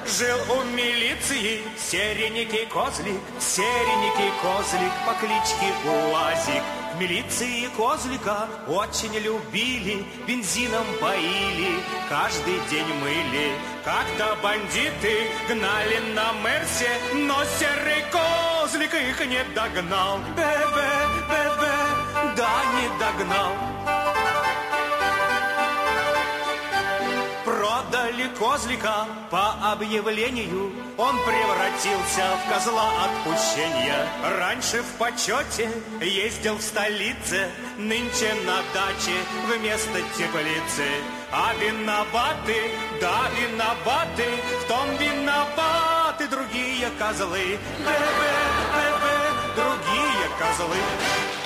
Жил у милиции серенький козлик по кличке Уазик. В милиции козлика очень любили, бензином поили, каждый день мыли. Как-то бандиты гнали на Мерсе, но серый козлик их не догнал. Бе-бе, да не догнал. Продали козлика по объявлению, он превратился в козла отпущения. Раньше в почете ездил в столице, нынче на даче вместо теплицы. А виноваты, да виноваты, в том виноваты другие козлы. Бе-бе, другие козлы.